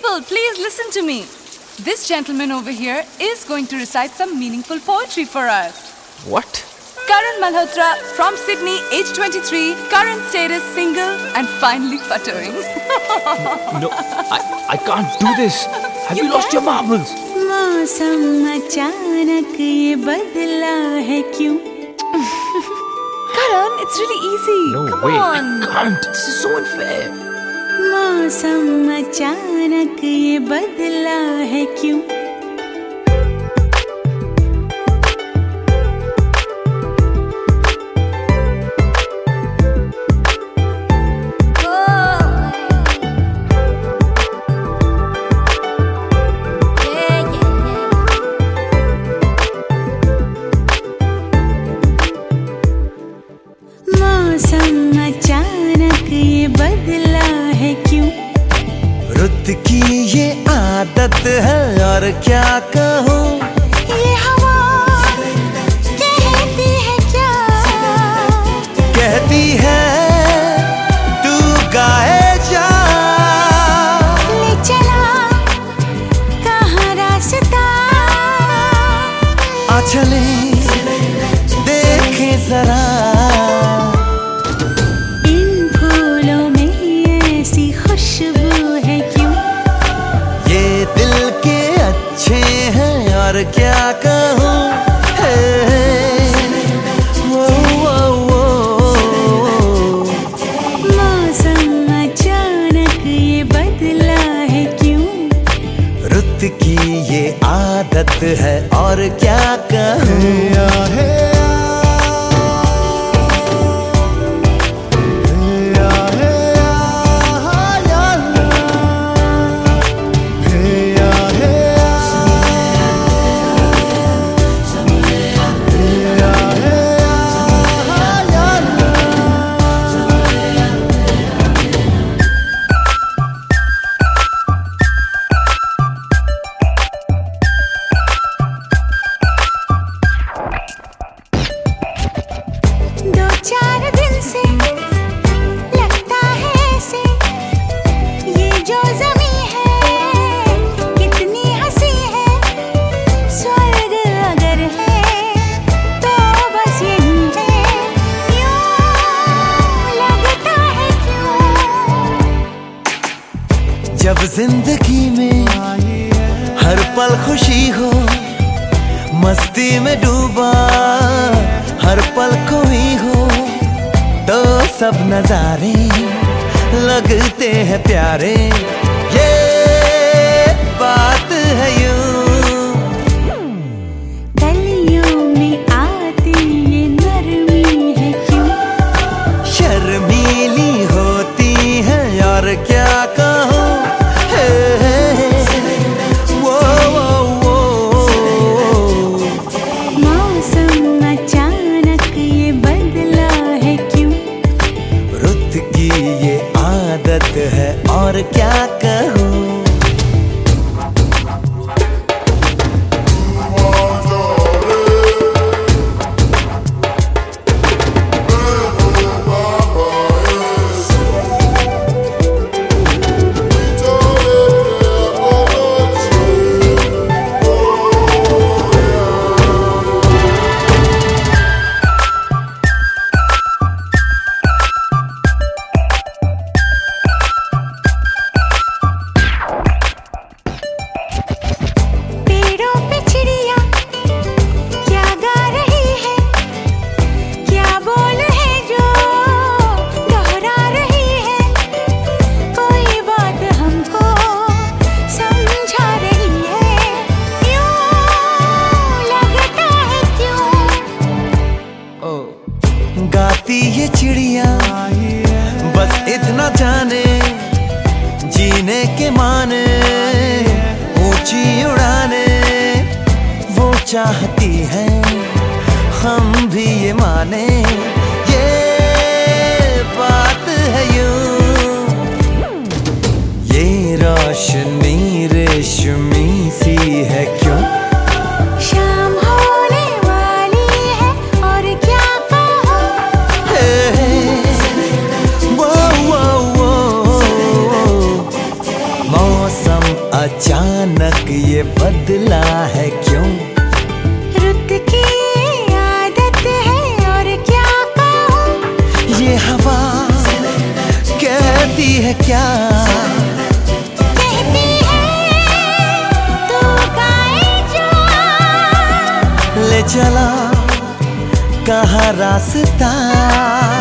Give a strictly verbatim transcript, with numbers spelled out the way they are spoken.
People, please listen to me. This gentleman over here is going to recite some meaningful poetry for us. What? Karan Malhotra from Sydney, age twenty-three, current status single and finally futtering. No, I, I can't do this. Have you, you lost your marbles? मौसम अचानक ये बदला है क्यों? Karan, it's really easy. No Come way, on. I can't. This is so unfair. मौसम अचानक ये बदला है क्यों? मौसम अचानक ये बदला है क्यों? रुत की ये आदत है और क्या कहूँ। ये हवा कहती है क्या? कहती है तू गाए जा। ले चला कहाँ रास्ता? आ चले देखे जरा। और क्या कहूँ। मौसम अचानक ये बदला है क्यों? रुत की ये आदत है और क्या कहूँ। चार दिन से लगता है ऐसे ये जो ज़मीं है कितनी हंसी है। स्वर्ग अगर है तो बस यही है। यूं लगता है क्यों? जब जिंदगी में हर पल खुशी हो, मस्ती में डूबा हर पल कोई हो, तो सब नजारे लगते हैं प्यारे। ये बात है यूं। गलियों में आती ये नरमी है क्यों? शर्मीली होती है और क्या कहूँ। मौसम अचानक ये बदला है क्यों? रुत की ये आदत है और क्या कहूँ। गाती ये चिड़िया बस इतना जाने, जीने के माने ऊंची उड़ाने वो चाहती है, हम भी ये माने। ये बात है यूं। ये रोशनी रेशमी सी है क्यों? शाम होने वाली है और क्या कहूँ। वो वो वो मौसम अचानक ये बदला है क्यों? रुत की आदत है और क्या कहूँ? ये हवा कहती है क्या? कहती है तू गाए जो, ले चला कहाँ रास्ता